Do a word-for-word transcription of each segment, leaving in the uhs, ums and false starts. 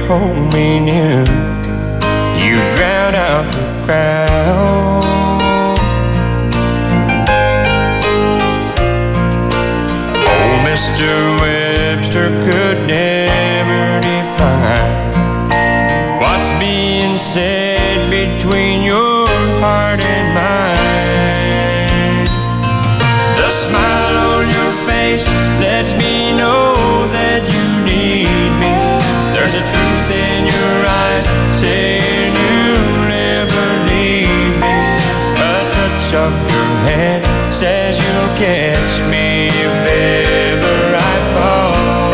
hold me near. You drown out the crowd. Oh, Mister Webster could never define what's being said between your heart and mine. The smile on your face lets me know that you need me. There's a truth in your eyes saying you'll never leave me. A touch of your hand says you'll catch me if ever I fall.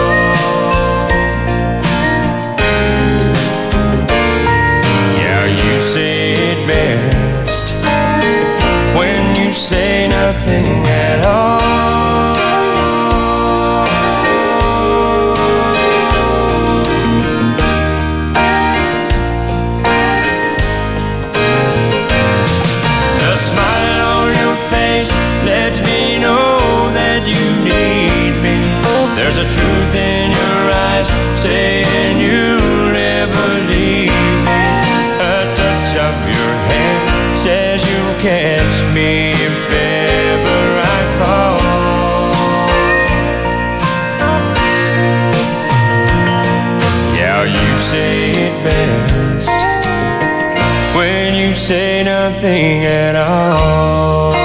Yeah, you say it best when you say nothing at all. There's a truth in your eyes saying you'll never leave me. A touch of your hand says you'll catch me if ever I fall. Yeah, you say it best when you say nothing at all.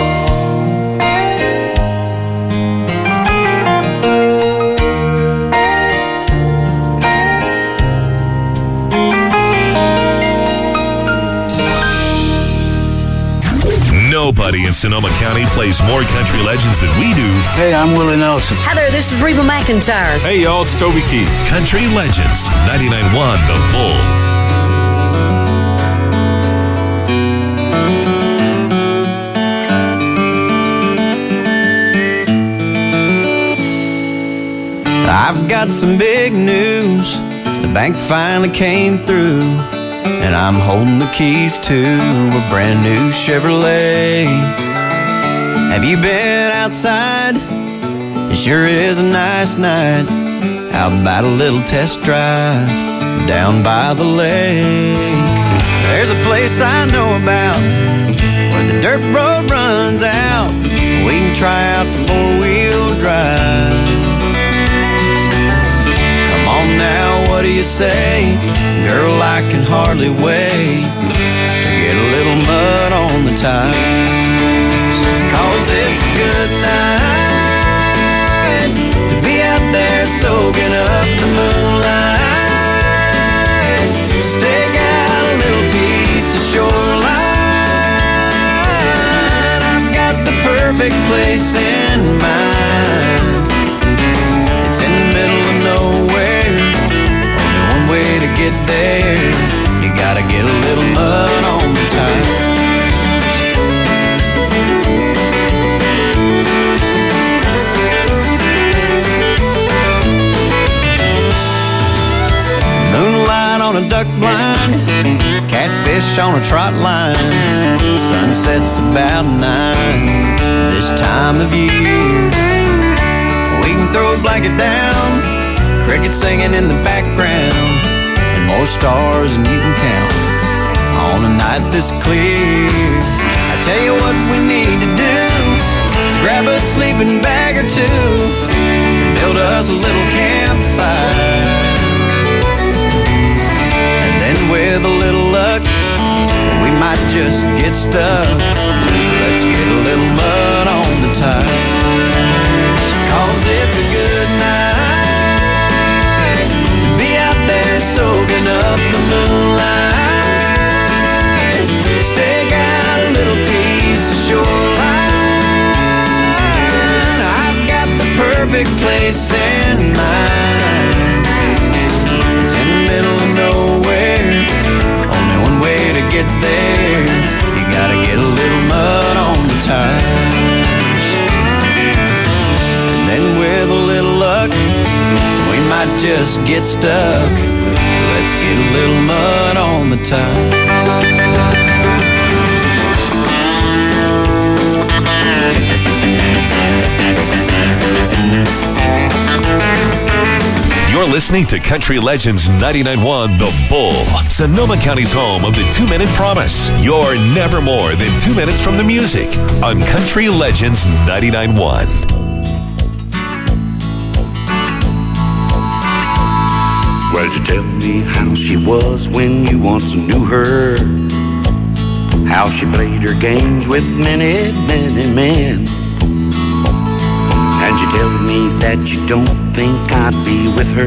Nobody in Sonoma County plays more country legends than we do. Hey, I'm Willie Nelson. Hi there, this is Reba McEntire. Hey, y'all, it's Toby Keith. Country Legends, ninety-nine point one The Bull. I've got some big news. The bank finally came through, and I'm holding the keys to a brand new Chevrolet. Have you been outside? It sure is a nice night. How about a little test drive down by the lake? There's a place I know about where the dirt road runs out. We can try out the four-wheel drive. Come on now, what do you say? Girl, I can hardly wait to get a little mud on the tires. Cause it's a good night to be out there soaking up the moonlight. Stake out a little piece of shoreline. I've got the perfect place in mind. It's in the middle of nowhere, one way to get there. You gotta get a little mud on the tires. Moonlight on a duck blind, catfish on a trot line. Sunset's about nine this time of year. We can throw a blanket down, crickets singing in the background, and more stars than you can count on a night this clear. I tell you what we need to do is grab a sleeping bag or two and build us a little campfire. And then with a little luck, we might just get stuck. Let's get a little mud on the tires. Cause it's a good night to be out there soaking up the moonlight. Stake out a little piece of shoreline. I've got the perfect place in mind. It's in the middle of nowhere, only one way to get there. You gotta get a little mud on the tires. And then with a little luck, we might just get stuck. Let's get a little mud on the tires. You're listening to Country Legends ninety-nine point one The Bull, Sonoma County's home of the two-minute promise. You're never more than two minutes from the music on Country Legends ninety-nine point one. Well, you tell me how she was when you once knew her, how she played her games with many, many men. And you tell me that you don't think I'd be with her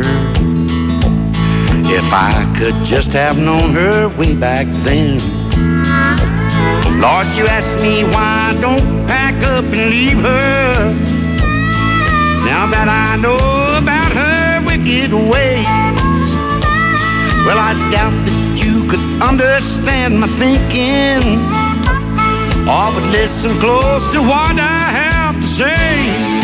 if I could just have known her way back then. Lord, you ask me why I don't pack up and leave her, now that I know about her wicked ways. Well, I doubt that you could understand my thinking, or would listen close to what I have to say.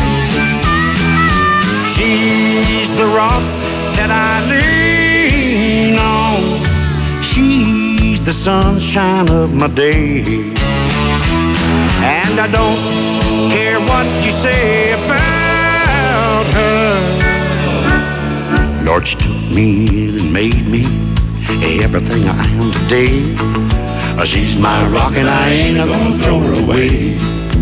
She's the rock that I lean on. She's the sunshine of my day. And I don't care what you say about her. Lord, she took me in and made me everything I am today. She's my rock and I ain't gonna throw her away.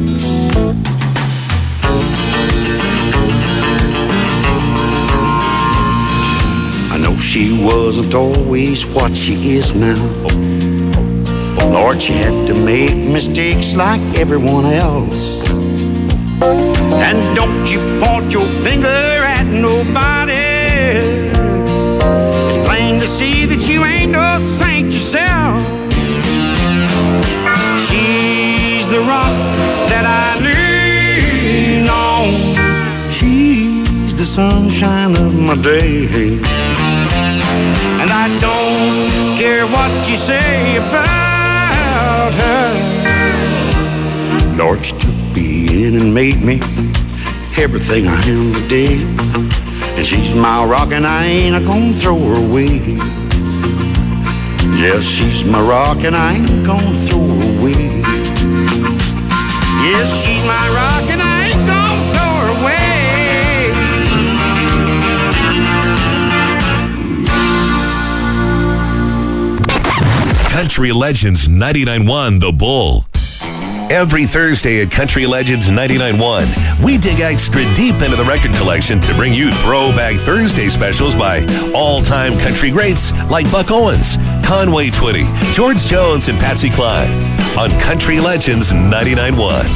She wasn't always what she is now. Lord, she had to make mistakes like everyone else. And don't you point your finger at nobody. It's plain to see that you ain't no saint yourself. She's the rock that I lean on. She's the sunshine of my day. And I don't care what you say about her. Lord, she took me in and made me everything I am today. And she's my rock and I ain't gonna throw her away. Yes, she's my rock and I ain't gonna throw her away. Yes, she's my rock and I ain't gonna throw her away. Country Legends ninety-nine point one The Bull. Every Thursday at Country Legends ninety-nine point one, we dig extra deep into the record collection to bring you Throwback Thursday specials by all-time country greats like Buck Owens, Conway Twitty, George Jones, and Patsy Cline on Country Legends ninety-nine point one.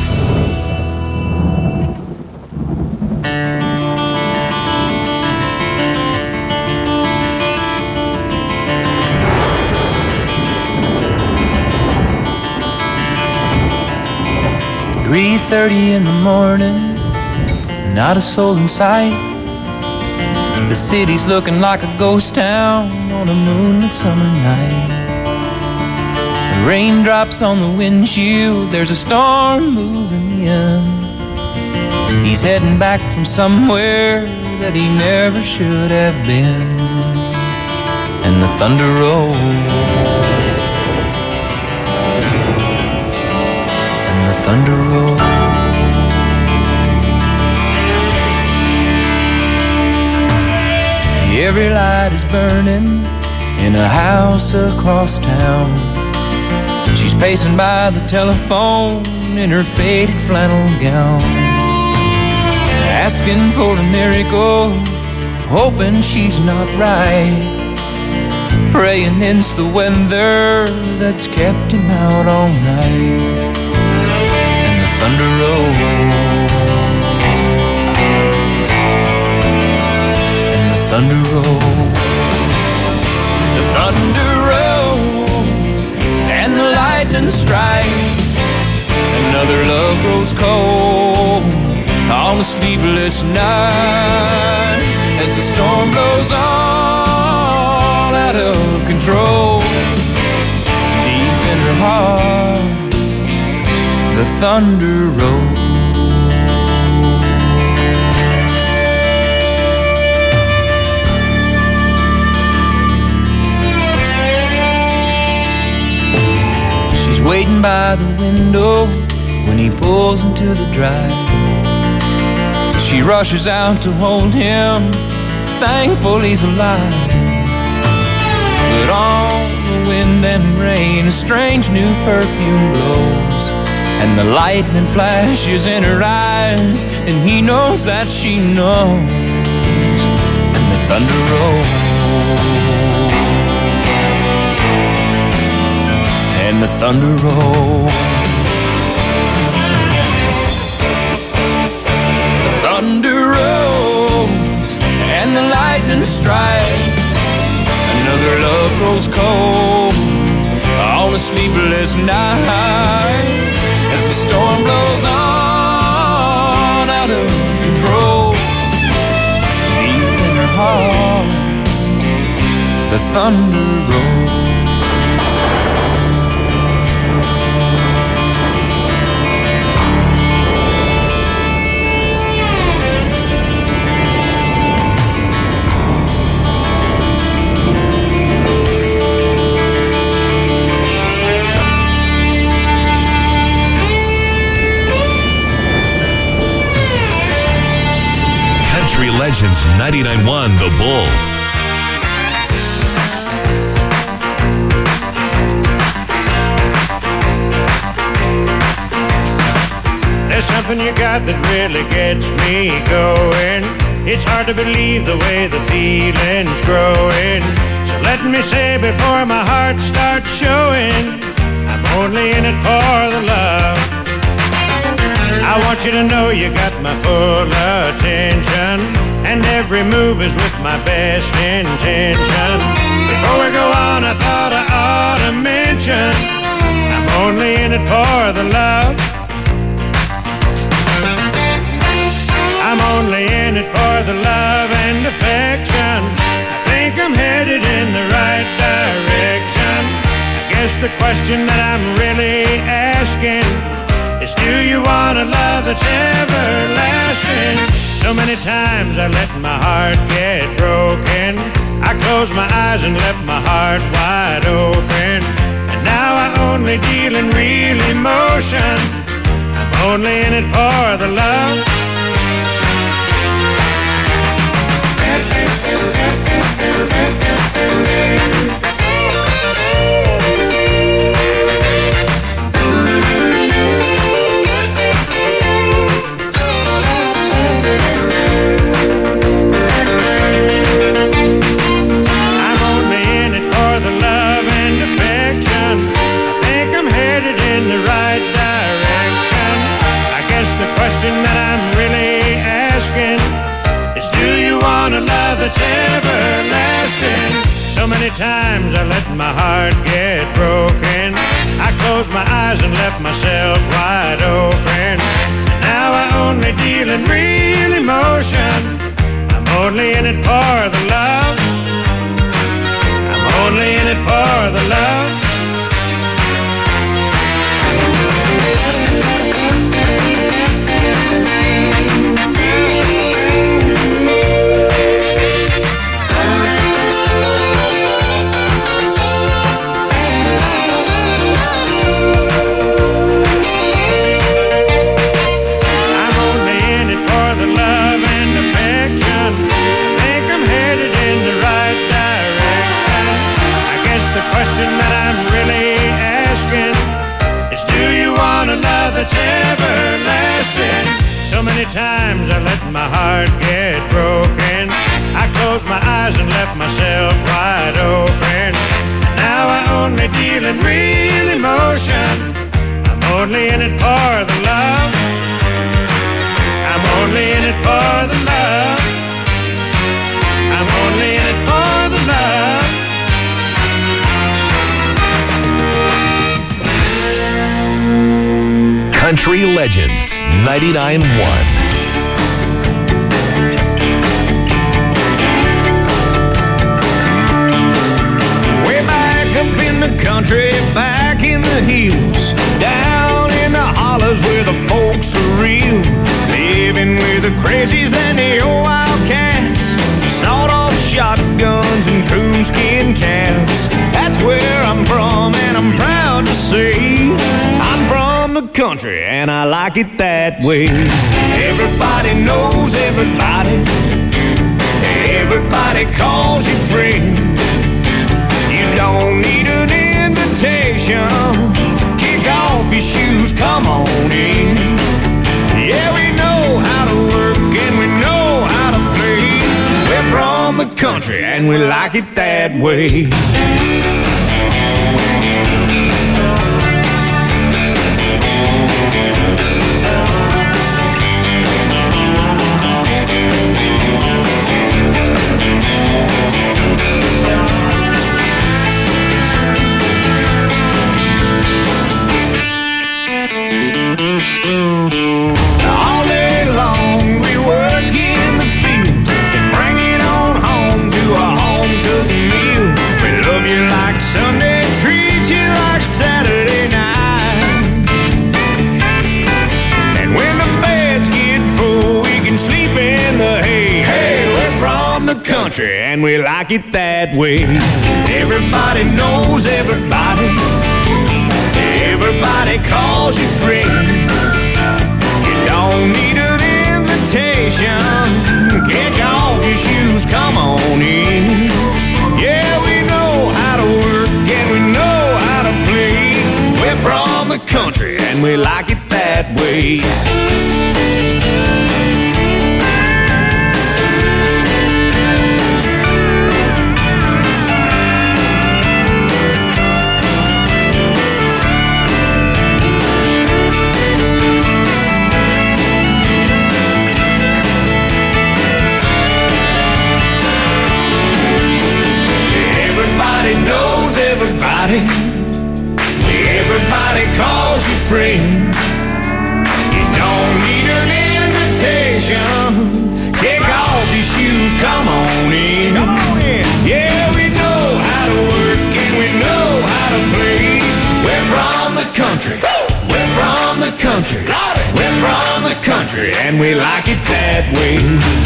three thirty in the morning, not a soul in sight. The city's looking like a ghost town on a moonlit summer night. The raindrops on the windshield, there's a storm moving in. He's heading back from somewhere that he never should have been. And the thunder rolls, thunder roll. Every light is burning in a house across town. She's pacing by the telephone in her faded flannel gown, asking for a miracle, hoping she's not right, praying it's the weather that's kept him out all night. Thunder rolls, and the thunder rolls. The thunder rolls, and the lightning strikes. Another love grows cold on a sleepless night, as the storm blows all out of control. Deep in her heart, the thunder rolls. She's waiting by the window when he pulls into the drive. She rushes out to hold him, thankful he's alive. But on the wind and rain, a strange new perfume blows, and the lightning flashes in her eyes, and he knows that she knows, and the thunder rolls, and the thunder rolls. The thunder rolls, and the lightning strikes. Another love grows cold on a sleepless night, as the storm blows on out of control. Deep in her heart, the thunder rolls. Legends ninety-nine point one The Bull. There's something you got that really gets me going. It's hard to believe the way the feeling's growing. So let me say before my heart starts showing, I'm only in it for the love. I want you to know you got my full attention, and every move is with my best intention. Before we go on, I thought I ought to mention, I'm only in it for the love. I'm only in it for the love and affection. I think I'm headed in the right direction. I guess the question that I'm really asking is, do you want a love that's everlasting? So many times I let my heart get broken. I closed my eyes and left my heart wide open. And now I only deal in real emotion. I'm only in it for the love. That's everlasting. So many times I let my heart get broken. I closed my eyes and left myself wide open. Now I only deal in real emotion. I'm only in it for the love. I'm only in it for the love. That's everlasting. So many times I let my heart get broken. I closed my eyes and left myself wide open. Now I only deal in real emotion. I'm only in it for the love. I'm only in it for the love. I'm only in it for the love. Country Legends ninety-nine point one. Way back up in the country, back in the hills, down in the hollers where the folks are real, living with the crazies and the old wildcats, sawed-off shotguns and coonskin caps. That's where I'm from, and I'm proud to say I'm from the country, and I like it that way. Everybody knows everybody. Everybody calls you friend. You don't need an invitation. Kick off your shoes, come on in. Yeah, we know how to work and we know how to play. We're from the country and we like it that way. All day long we work in the field and bring it on home to a home-cooked meal. We love you like Sunday, treat you like Saturday night. And when the beds get full, we can sleep in the hay. Hey, we're from the country and we like it that way. Everybody knows everybody. Everybody calls you friend. You don't need an invitation. Kick off your shoes, come on in. Yeah, we know how to work and we know how to play. We're from the country and we like it that way. Everybody knows everybody. Everybody calls you friend. You don't need an invitation. Kick off your shoes, come on in. Come on in. Yeah, we know how to work and we know how to play. We're from the country. We're from the country. We're from the country and we like it that way.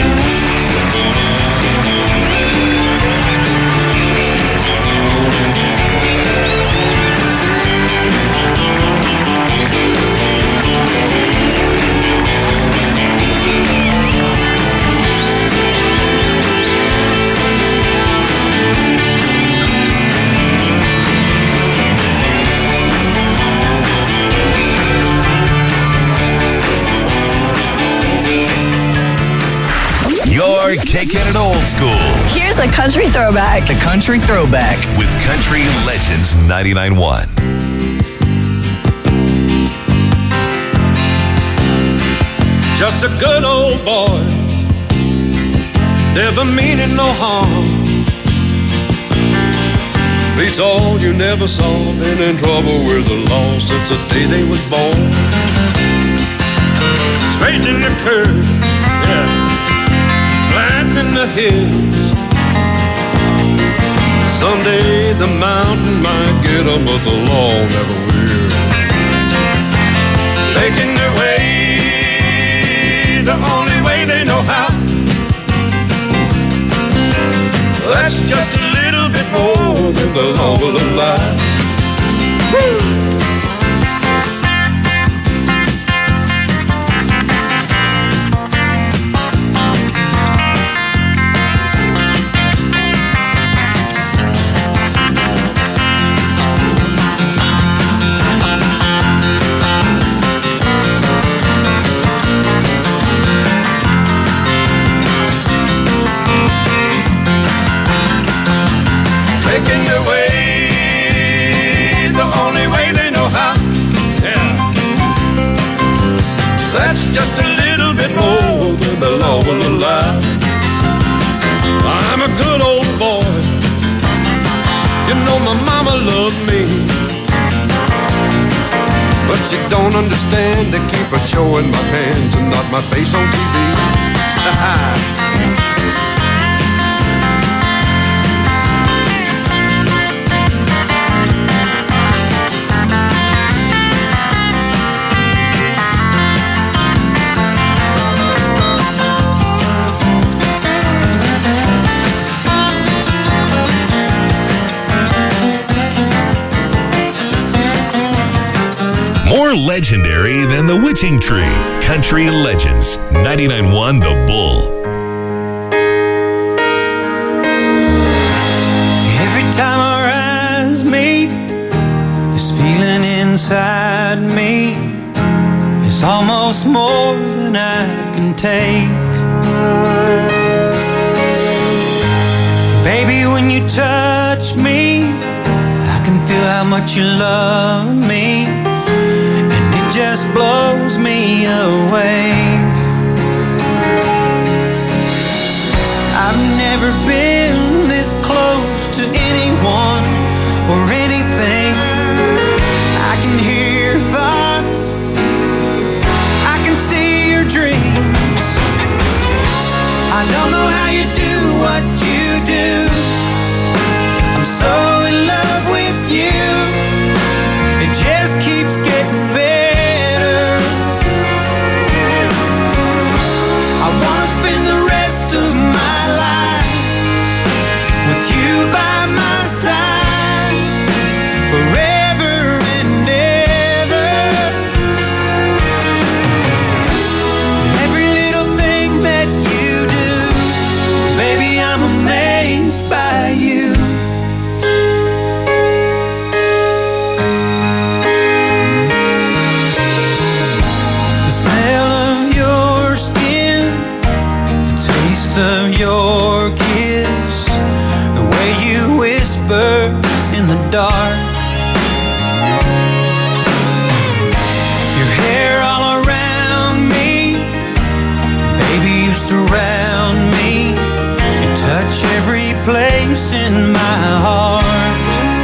You're kicking it old school Here's a country throwback. The country throwback. with Country Legends ninety-nine point one. Just a good old boy, never meaning no harm. Beats all you never saw, been in trouble with the law since the day they was born. Straight in the curve, yeah, flat in the hills. Someday the mountain might get 'em, but the law never will. Making their way the only way they know how. That's just a little bit more than the law will allow. Woo! Making their way the only way they know how. Yeah. That's just a little bit more than the law will allow. I'm a good old boy. You know my mama loved me, but she don't understand. They keep her showing my hands and not my face on T V. More legendary than the Witching Tree. Country Legends ninety-nine point one The Bull. inside me is almost more than I can take. Baby, when you touch me, I can feel how much you love me, and it just blows me away. I've never been this close to anyone or anything. I can hear your thoughts, I can see your dreams. I don't know how you do what you do. I'm so in love with you. It just keeps getting better. I wanna spend the rest of my life with you by my side forever and ever. Every little thing that you do, baby, I'm amazed by you. The smell of your skin, the taste of your kiss, the way you whisper in the dark, your hair all around me, baby, you surround me, you touch every place in my heart.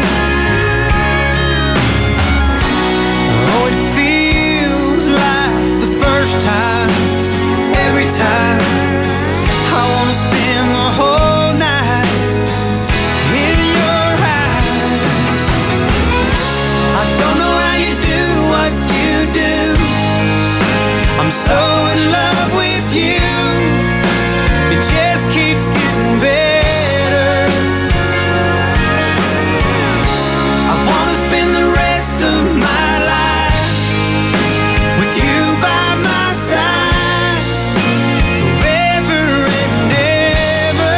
Oh, it feels like the first time, every time. I wanna spend the whole night in your eyes. I don't know how you do what you do. I'm so in love with you. It just keeps getting better. I wanna spend the rest of my life with you by my side forever and ever.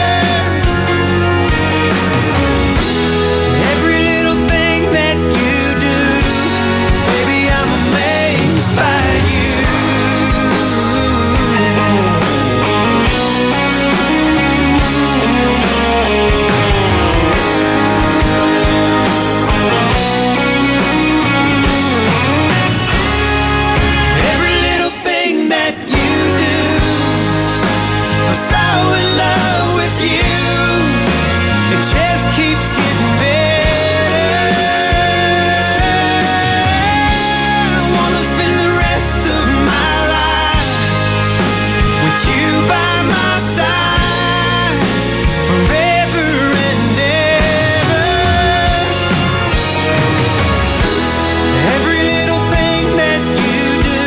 Every little thing that you do, baby, I'm amazed by you. Every little thing that you do, I'm so in love with you. It just keeps getting better. I wanna spend the rest of my life with you by my side forever and ever. Every little thing that you do,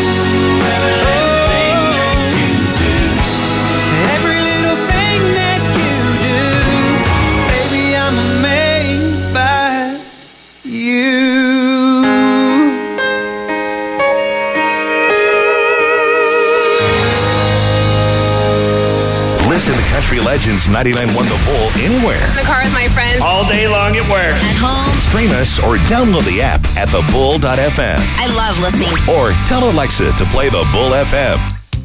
every little thing that you do, baby, I'm amazed by you. Listen to Country Legends ninety-nine point one The Bull anywhere. In the car with my friends. All day long at work. At home. Stream us or download the app at the bull dot f m. I love listening. Or tell Alexa to play the Bull F M.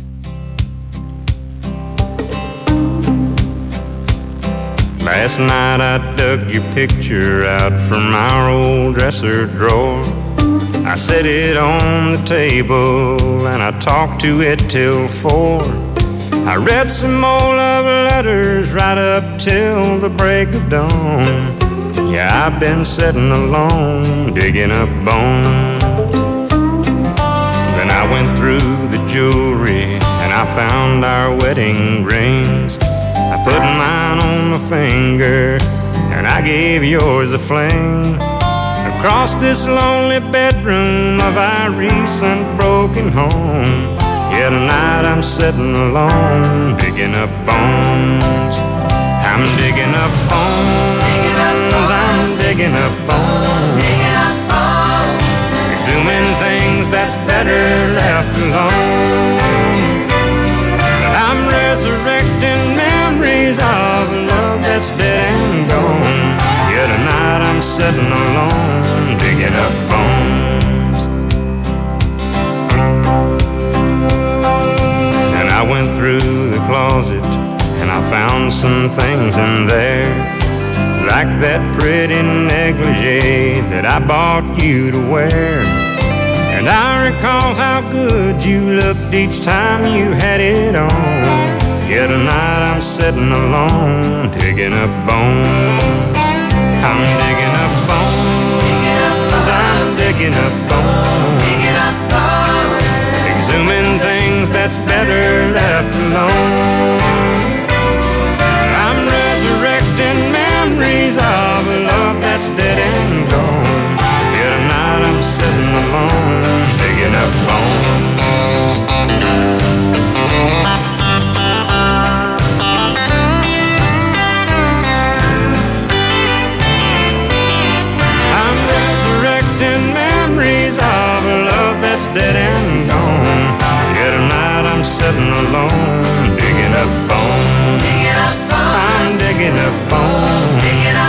Last night I dug your picture out from our old dresser drawer. I set it on the table and I talked to it till four. I read some old love letters right up till the break of dawn. Yeah, I've been sitting alone, digging up bones. Then I went through the jewelry and I found our wedding rings. I put mine on my finger and I gave yours a fling. Across this lonely bedroom of our recent broken home, yeah, tonight I'm sitting alone, digging up bones. I'm digging up bones, I'm digging up bones, exhuming things that's better left alone. But I'm resurrecting memories of love that's dead and gone. Yeah, tonight I'm sitting alone, digging up bones. things in there, like that pretty negligee that I bought you to wear. And I recall how good you looked each time you had it on. Yet tonight I'm sitting alone, digging up bones. I'm digging up bones. I'm digging up bones. Exhuming things that's better left alone. I'm resurrecting memories of a love that's dead and gone. Yet tonight I'm sitting alone, digging up bones. I'm resurrecting memories of a love that's dead and gone. Yet tonight I'm sitting alone, digging up bones. I'm digging up bones.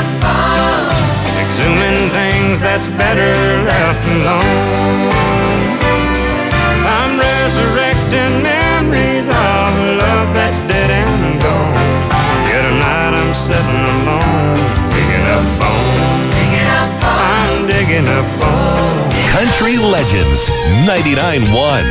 Exhuming things that's better left alone. I'm resurrecting memories of a love that's dead and gone. Yet tonight I'm sitting alone, digging up bones. I'm digging up bones. Country Legends ninety-nine point one.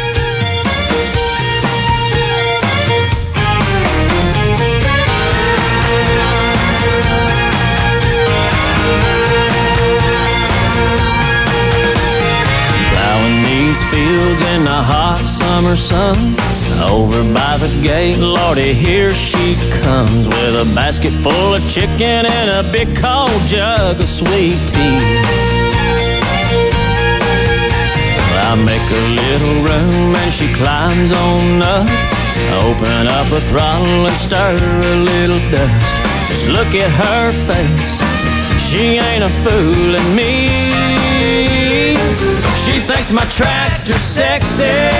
Fields in the hot summer sun, over by the gate, Lordy, here she comes with a basket full of chicken and a big cold jug of sweet tea. I make a little room and she climbs on up, open up a throttle and stir a little dust. Just look at her face, she ain't a fooling me. She thinks my tractor's sexy,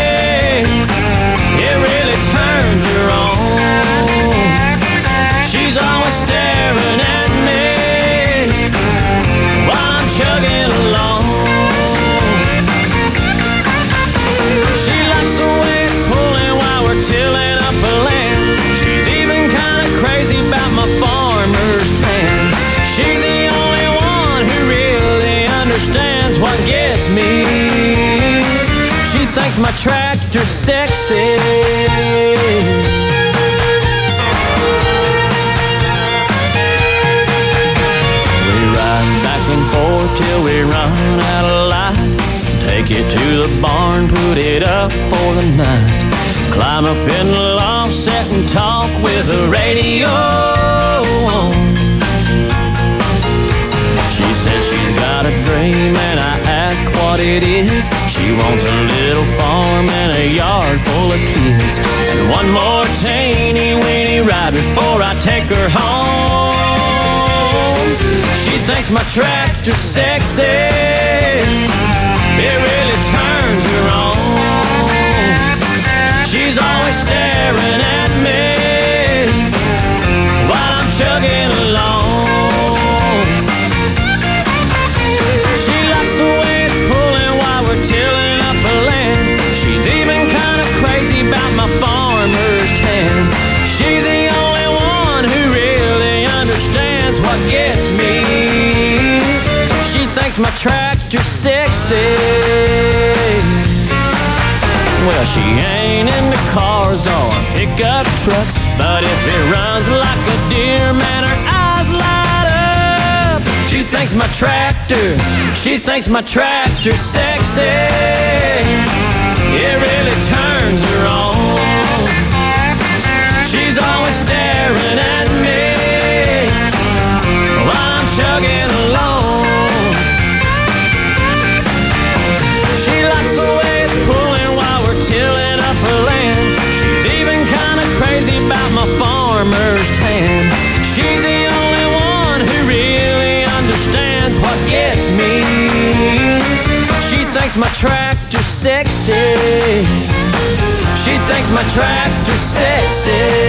it really turns her on. She's always staring at me while I'm chugging along. She likes the way it's pulling while we're tilling up a land. She's even kind of crazy about my farmer's tan. She's the only one who really understands what gets me. She thinks my tractor's sexy. We ride back and forth till we run out of light. Take it to the barn, put it up for the night. Climb up in the loft, sit and talk with the radio on. She says she's got a dream and I ask what it is. She wants a little farm and a yard full of kids, and one more teeny weeny ride before I take her home. She thinks my tractor's sexy, it really turns her on. She's always staring at me while I'm chugging along. Tilling up a land. She's even kind of crazy about my farmer's tan. She's the only one who really understands what gets me. She thinks my tractor's sexy. Well, she ain't into cars or pickup trucks, but if it runs like a deer, man, her eyes light up. She thinks my tractor, she thinks my tractor's sexy. It really turns her on. She's always staring at me while I'm chugging along. She likes the way it's pulling while we're tilling up her land. She's even kind of crazy about my farmer's tan. She's the only one who really understands what gets me. She thinks my tractor's sexy. She thinks my tractor's sexy.